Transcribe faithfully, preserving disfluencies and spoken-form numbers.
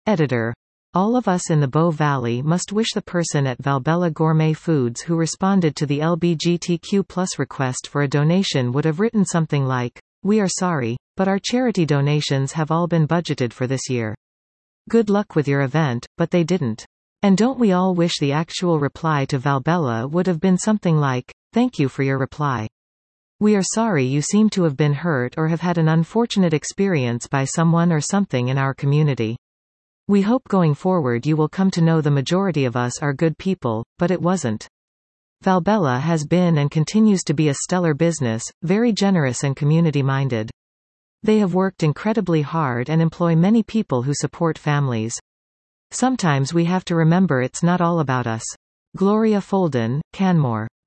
Editor. All of us in the Bow Valley must wish the person at Valbella Gourmet Foods who responded to the L G B T Q plus request for a donation would have written something like, "We are sorry, but our charity donations have all been budgeted for this year. Good luck with your event," but they didn't. And don't we all wish the actual reply to Valbella would have been something like, "Thank you for your reply. We are sorry you seem to have been hurt or have had an unfortunate experience by someone or something in our community. We hope going forward you will come to know the majority of us are good people," but it wasn't. Valbella has been and continues to be a stellar business, very generous and community-minded. They have worked incredibly hard and employ many people who support families. Sometimes we have to remember it's not all about us. Gloria Folden, Canmore.